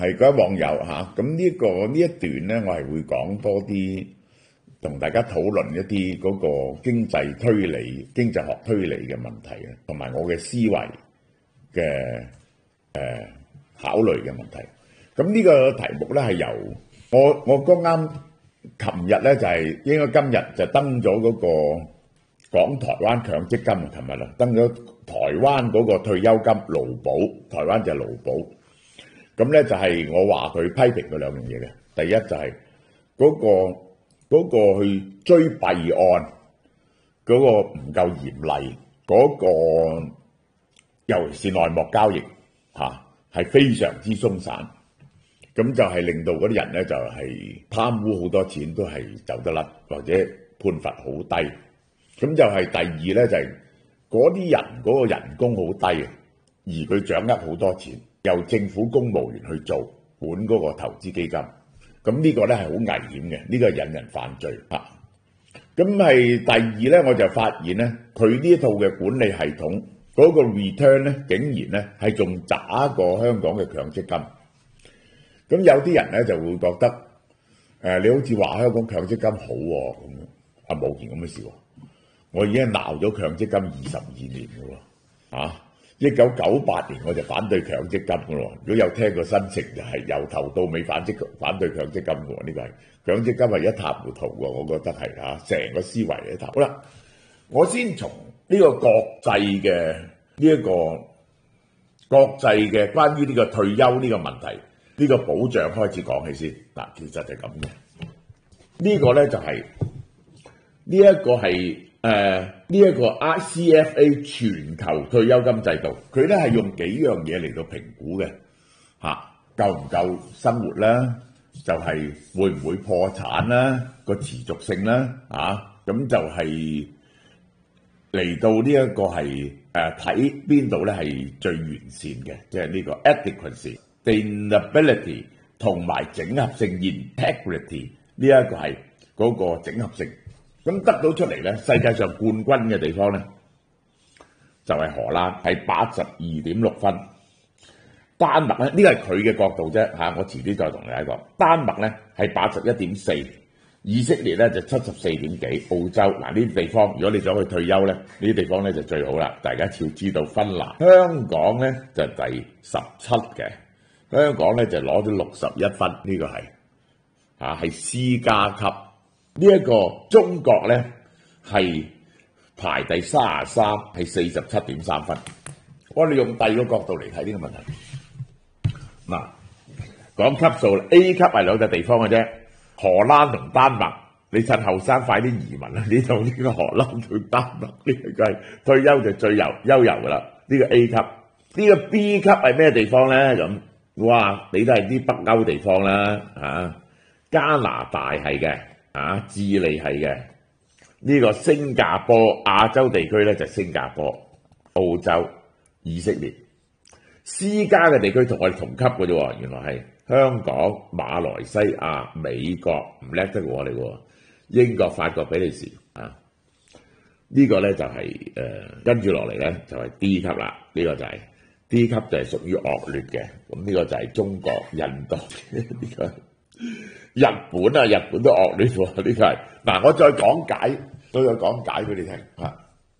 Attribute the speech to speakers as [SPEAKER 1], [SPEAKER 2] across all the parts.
[SPEAKER 1] 係各位網友嚇，咁呢一段咧，我係會講多啲，同大家討論一啲嗰個經濟推理、經濟學推理嘅問題嘅，同埋我嘅思維嘅考慮嘅問題。咁呢個題目咧係由我剛啱琴日咧就係應該今日就登咗嗰個講台灣強積金，琴日啦登咗台灣嗰個退休金勞保，台灣就係勞保。咁咧就係我話佢批評佢兩樣嘢嘅，第一就係嗰個去追弊案嗰個唔夠嚴厲，嗰個尤其是內幕交易嚇係非常之鬆散，咁就係令到嗰啲人咧就係貪污好多錢都係走得甩，或者判罰好低。咁就係第二咧就係嗰啲人嗰個人工好低，而佢掌握好多錢。由政府公務員去做管嗰個投資基金，咁呢個咧係好危險嘅，呢個係引人犯罪嚇。咁係第二咧，我就發現咧，佢呢一套嘅管理系統嗰個 return 咧，竟然咧係仲渣過香港嘅強積金。咁有啲人咧就會覺得你好似話香港強積金好喎，咁冇件咁嘅事喎。我已經鬧咗強積金22年嘅喎，嚇。1998年我就反對強積金嘅喎，如果有聽過新城就係由頭到尾反對強積金嘅喎，呢個係強積金係一塌糊塗嘅，我覺得係嚇，成個思維一塌。好啦，我先從呢個國際嘅關於呢個退休呢個問題，呢個保障開始講起先。嗱，其實就係咁嘅，呢個咧就係呢一個係。呢一個 CFA 全球退休金制度，佢咧係用幾樣嘢嚟到評估嘅嚇，夠唔夠生活啦？就係會唔會破產啦？個持續性啦咁就係嚟到呢一個係睇邊度咧係最完善嘅，即係呢個 adequacy、sustainability 同埋整合性 integrity 呢一個係嗰個整合性。咁得到出嚟咧，世界上冠軍嘅地方咧，就係荷蘭，係82.6分。丹麥咧，呢個係佢嘅角度啫嚇，我遲啲再同你講。丹麥咧係81.4，以色列咧就74點幾，澳洲嗱呢啲地方，如果你想去退休咧，呢啲地方咧就最好啦。大家要知道芬蘭、香港咧就第17嘅，香港咧就攞咗61分，呢個係 C 加級。呢一個中國咧係排第33，係47.3分。我哋用第二個角度嚟睇呢個問題。嗱，講級數 A 級係兩個地方嘅啫，荷蘭同丹麥。你趁後生快啲移民啦！呢度呢個荷蘭同丹麥呢個係退休就最悠遊噶啦。呢個 A 級，呢個 B 級係咩地方咧？咁哇，你都係啲北歐地方啦加拿大係嘅。智利係嘅，呢個新加坡亞洲地區咧就新加坡、澳洲、以色列。C 加嘅地區同我哋同級嘅啫喎，原來係香港、馬來西亞、美國唔叻得過我哋喎，英國、法國、比利時呢個咧就係跟住落嚟咧就係 D 級啦，呢個就係 D 級就係屬於惡劣嘅，咁呢個就係中國、印度呢個。日本都惡劣喎，呢個係嗱，我再講解俾你聽嚇。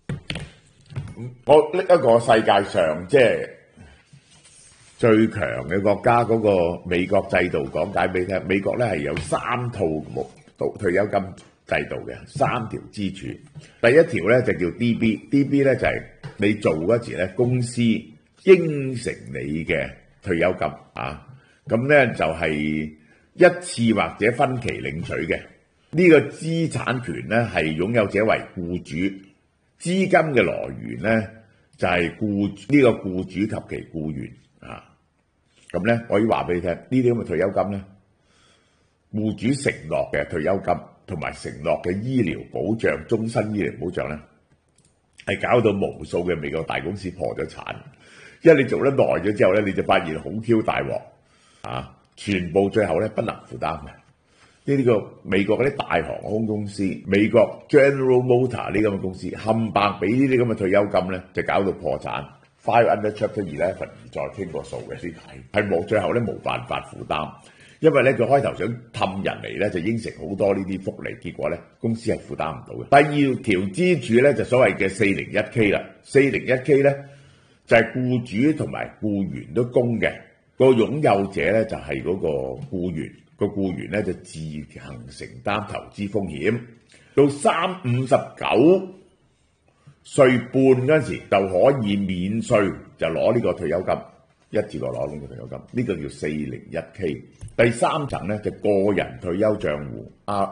[SPEAKER 1] 我拎一個世界上即係最強嘅國家嗰個美國制度講解俾你聽。美國咧係有3套退休金制度嘅，3條支柱。第一條咧就叫 DB 咧就係你做嗰時咧公司應承你嘅退休金咁咧就係一次或者分期領取嘅。呢個資產權咧係擁有者為僱主，資金嘅來源咧就係呢個僱主及其僱員咁咧可以話俾你聽，呢啲咁嘅退休金咧，僱主承諾嘅退休金同埋承諾嘅醫療保障、終身醫療保障咧，係搞到無數嘅美國大公司破咗產，因為你做得耐咗之後咧，你就發現好 Q 大鑊全部最後咧不能負擔嘅。呢個美國嗰啲大航空公司，美國 General Motor 呢咁嘅公司，冚唪唥俾呢啲咁嘅退休金咧，就搞到破產。 file under Chapter 11而再傾個數嘅，呢係冇最後咧冇辦法負擔，因為咧佢開頭想氹人嚟咧就應承好多呢啲福利，結果咧公司係負擔唔到嘅。第二條支柱咧就所謂嘅 401K 啦，401K 咧就係僱主同埋僱員都供嘅，個擁有者咧就係嗰個僱員，個僱員咧就自行承擔投資風險，到59歲半嗰陣時就可以免稅，就攞呢個退休金，一字過攞呢個退休金，呢個叫 401K。第三層咧就個人退休帳戶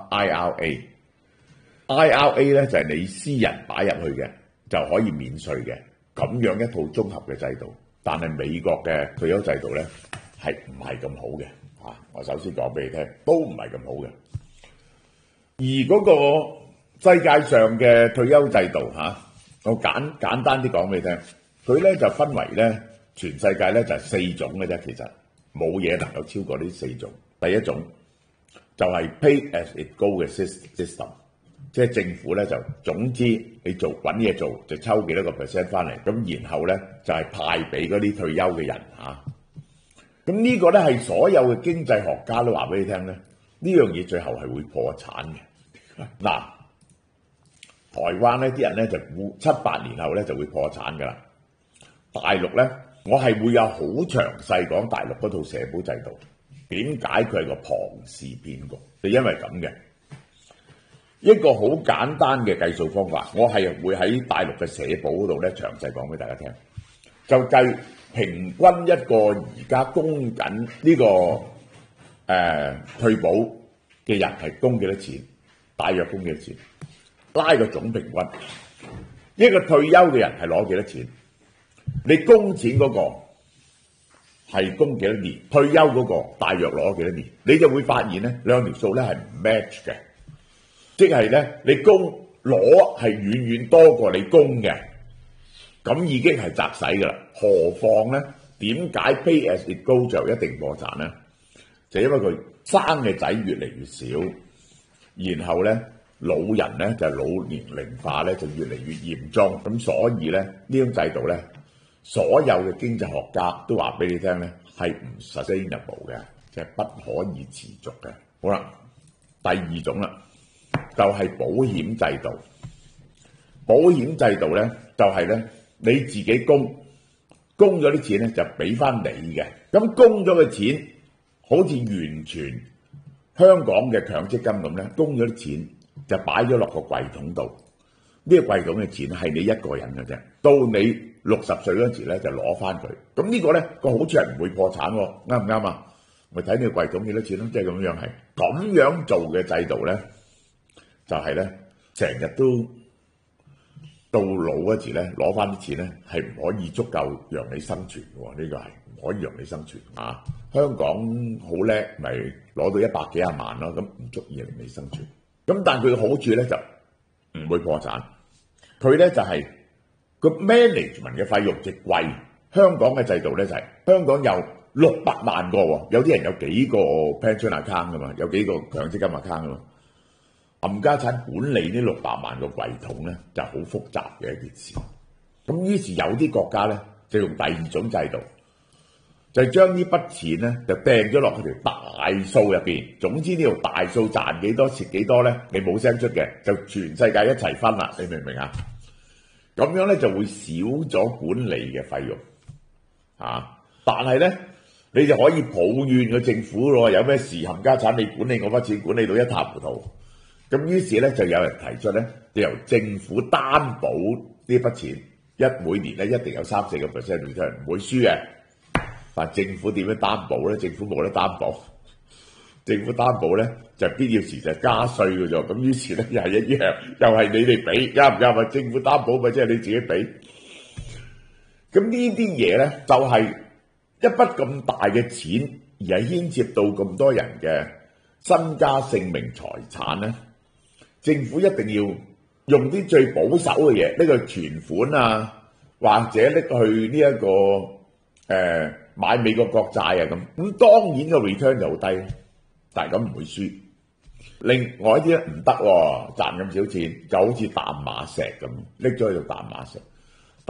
[SPEAKER 1] IRA 咧就係你私人擺入去嘅，就可以免稅嘅，咁樣一套綜合嘅制度。但係美國嘅退休制度咧係唔係咁好嘅啊？我首先講俾你聽，都唔係咁好嘅。而嗰個世界上嘅退休制度我簡單啲講俾你聽，佢咧就分為咧全世界咧就係4種嘅啫，其實冇嘢能夠超過呢4種。第一種就係 pay as it go 嘅 system， 即係政府咧就總之你揾嘢做就抽幾多個 percent 翻嚟，咁然後咧就係派俾嗰啲退休嘅人咁呢個咧係所有嘅經濟學家都話俾你聽咧，呢樣嘢最後係會破產嘅。嗱，台灣呢啲人咧就估7-8年後咧就會破產㗎啦。大陸咧，我係會有好詳細講大陸嗰套社保制度，點解佢係個龐氏騙局？就因為咁嘅一個好簡單嘅計數方法，我係會喺大陸嘅社保嗰度咧詳細講俾大家聽。就計平均一個而家供緊呢個退保嘅人係供幾多錢，大約供幾多錢？拉個總平均，一個退休嘅人係攞幾多錢？你供錢嗰個係供幾多年？退休嗰個大約攞幾多年？你就會發現咧，兩條數咧係唔 match 嘅，即係咧你攞係遠遠多過你供嘅，咁已經係砸死噶啦。何況咧，點解 pay as it go 就一定破產咧？就因為佢生嘅仔越嚟越少，然後咧。老人咧就老年齡化咧就越嚟越嚴重，咁所以咧呢種制度咧，所有嘅經濟學家都話俾你聽咧係唔 sustainable 嘅，即係不可以持續嘅。好啦，第二種啦，就係保險制度。保險制度咧就係咧你自己供咗啲錢咧就俾翻你嘅，咁供咗嘅錢好似完全香港嘅強積金咁咧，供咗啲錢。就擺咗落個櫃桶度，呢個櫃桶嘅錢係你一個人嘅啫。到你60歲嗰陣時咧，就攞翻佢。咁呢個咧個好處係唔會破產喎，啱唔啱啊？咪睇你個櫃桶幾多錢咯，即係咁樣係咁樣做嘅制度咧，就係咧成日都到老嗰時咧攞翻啲錢咧係唔可以足夠讓你生存嘅，呢個係唔可以讓你生存啊！香港好叻，咪攞到100幾廿萬咯，咁唔足以令你生存。咁但係佢嘅好處咧就唔會破產，佢咧就係個 management 嘅費用極貴。香港嘅制度咧就係香港有600萬個喎，有啲人有幾個 pension account 噶嘛，有幾個強積金 account 噶嘛。冚家產管理呢600萬個櫃桶咧就好複雜嘅一件事。咁於是有啲國家咧就用第二種制度。就係將呢筆錢咧，就掟咗落去條大數入邊。總之呢條大數賺幾多蝕幾多咧，你冇聲出嘅，就全世界一齊分啦。你明唔明啊？咁樣咧就會少咗管理嘅費用但係咧，你就可以抱怨個政府咯，有咩事冚家產你管理我筆錢管理到一塌糊塗。咁於是咧就有人提出咧，就由政府擔保呢筆錢，每年咧一定有3-4% return，唔會輸嘅。但政府點樣擔保咧？政府冇得擔保。政府擔保咧就必要時就加稅嘅啫。咁於是咧又係一樣，又係你哋俾，啱唔啱啊？政府擔保咪即係你自己俾。咁呢啲嘢咧就係一筆咁大嘅錢，而係牽涉到咁多人嘅身家性命財產咧。政府一定要用啲最保守嘅嘢，呢個存款啊，或者拎去呢一個買美國國債啊咁當然個 return 就好低，但係咁唔會輸。另外一啲咧唔得喎，賺咁少錢就好似淡馬錫咁，拎咗去做淡馬錫。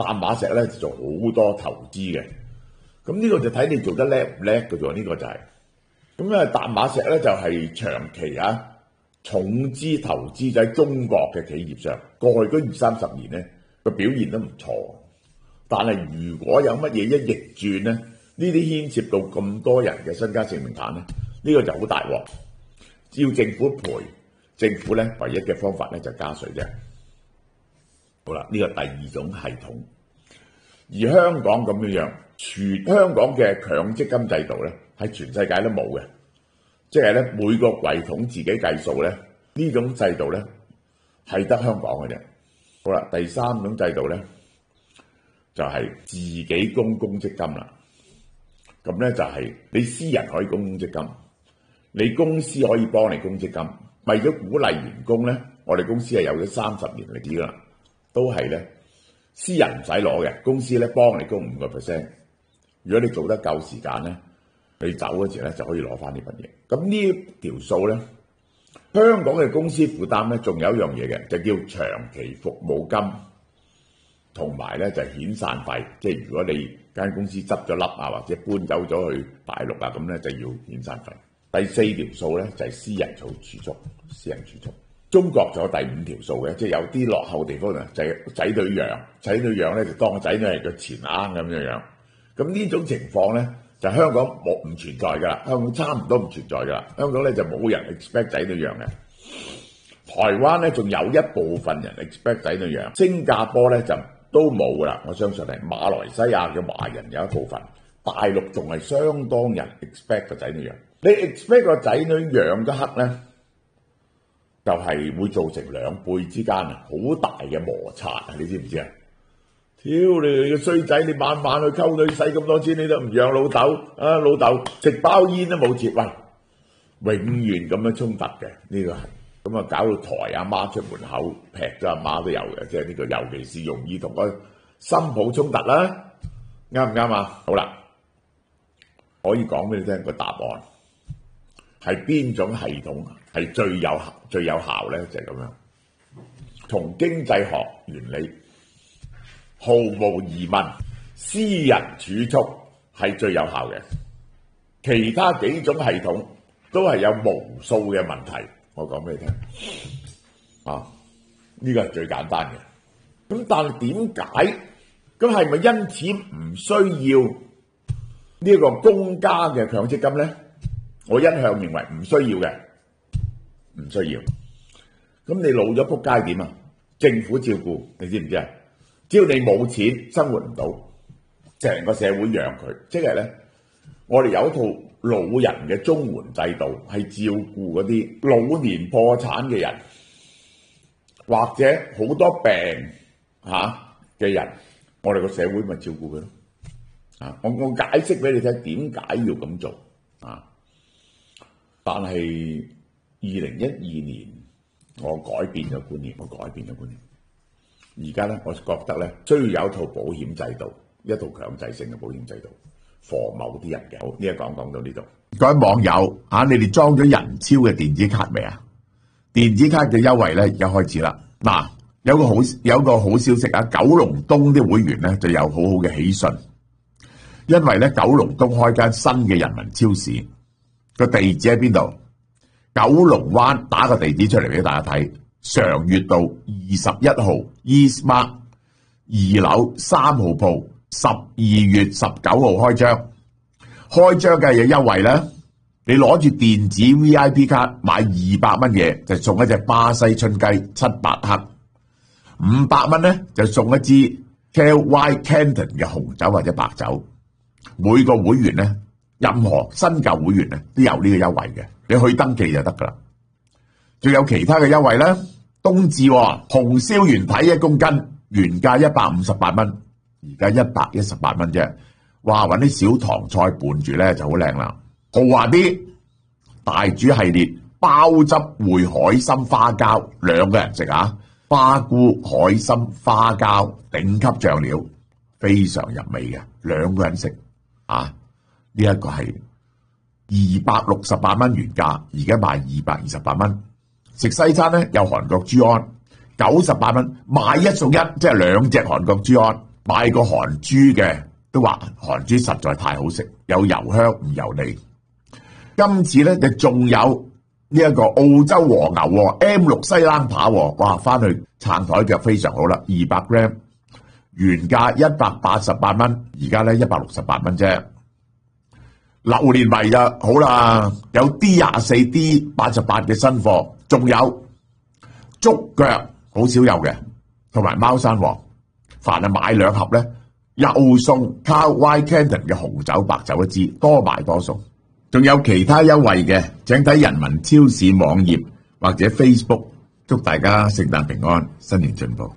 [SPEAKER 1] 淡馬錫咧做好多投資嘅。咁呢個就睇你做得叻唔叻嘅啫，呢個就係。咁啊，淡馬錫咧就係長期重資投資喺中國嘅企業上，過去嗰20-30年咧個表現都唔錯。但係如果有乜嘢一逆轉咧，呢啲牽涉到咁多人嘅身家性命產咧，呢個就好大鑊。要政府賠，政府咧唯一嘅方法咧就加稅啫。好啦，呢個第二種系統。而香港咁樣，香港嘅強積金制度咧係全世界都冇嘅，即係咧每個櫃桶自己計數咧，呢種制度咧係得香港嘅啫。好啦，第三種制度咧就係自己供公積金啦。咁咧就係你私人可以供公積金，你公司可以幫你供積金。為咗鼓勵員工咧，我哋公司係有咗30年歷史啦，都係咧私人唔使攞嘅，公司咧幫你供5%。如果你做得夠時間咧，你走嗰時咧就可以攞翻呢份嘢。咁呢條數咧，香港嘅公司負擔咧，仲有一樣嘢嘅，就叫長期服務金，同埋咧就遣散費。即係如果你間公司執咗笠或者搬走咗去大陸咁咧，就要遣散費。第4條數咧就係私人儲蓄。中國仲有第5條數嘅，即係有啲落後地方就係仔女養咧就當個仔女係個錢罌咁樣。咁呢種情況咧就香港唔存在㗎啦，香港差唔多唔存在㗎啦。香港咧就冇人 expect 仔女養嘅。台灣咧仲有一部分人 expect 仔女養，新加坡咧就都冇㗎啦。我相信係馬來西亞嘅華人有一部分，大陸仲係相當人 expect 個仔女養。你 expect 個仔女養嗰刻咧，就係會造成兩輩之間好大嘅摩擦，你知唔知啊？挑你個衰仔，你晚晚去溝女使咁多錢，你都唔養老豆啊！老豆食包煙都冇節，喂，永遠咁樣衝突嘅呢個係咁啊，搞到抬阿媽出門口劈咗阿媽都有嘅，即係呢個尤其是容易同個新抱衝突啦，啱唔啱啊？好啦，可以講俾你聽個答案係邊種系統係最有效咧？就係咁樣，從經濟學原理。毫無疑問，私人儲蓄係最有效嘅，其他幾種系統都係有無數嘅問題。我講俾你聽，呢個係最簡單嘅。咁但係點解？咁係咪因此唔需要呢個公家嘅強積金咧？我一向認為唔需要嘅，唔需要。咁你老咗仆街點啊？政府照顧，你知唔知啊？只要你冇錢，生活唔到，成個社會養佢，即係咧，我哋有一套老人嘅綜援制度，係照顧嗰啲老年破產嘅人，或者好多病嘅人，我哋個社會咪照顧佢咯。我解釋俾你聽點解要咁做但係2012年我改變咗觀念，而家咧，我覺得咧，需要有一套保險制度，一套強制性嘅保險制度，防某啲人嘅。好，呢一講到呢度。各位網友你哋裝咗人超嘅電子卡未啊？電子卡嘅優惠咧，而家開始啦。嗱，有個好消息啊！九龍東啲會員咧就有好好嘅喜訊，因為咧九龍東開間新嘅人民超市，個地址喺邊度？九龍灣，打個地址出嚟俾大家睇。常悅道21號 Eastmark 2樓3號鋪，12月19號開張。開張嘅有優惠啦，你攞住電子 VIP 卡買200蚊嘢，就送一隻巴西春雞700克，500蚊咧就送一支 KY Canton 嘅紅酒或者白酒。每個會員咧，任何新舊會員咧都有呢個優惠嘅，你去登記就得噶啦。仲有其他嘅優惠啦，冬至紅燒元蹄1公斤，原價158蚊，而家118蚊啫。哇，搵啲小糖菜伴住咧就好靚啦。豪華啲大煮系列鮑汁燴海參花膠，2個人食花菇海參花膠頂級醬料，非常入味嘅，2個人食呢一個係268蚊原價，而家賣228蚊。食西餐咧有韓國豬安98蚊，買1送1，即係2隻韓國豬安買過韓豬嘅都話韓豬實在太好食，有油香唔油膩。今次咧就仲有呢一個澳洲和牛 M6 西冷扒，哇！翻去撐台腳非常好啦，200 gram， 原價188蚊，而家咧168蚊啫。榴蓮迷就好啦，有 D24、D88 嘅新貨，仲有竹腳好少有嘅，同埋貓山王。凡係買2盒咧，又送 Carl White Canton 嘅紅酒白酒一支，多買多送。仲有其他優惠嘅，請睇人民超市網頁或者 Facebook。祝大家聖誕平安，新年進步。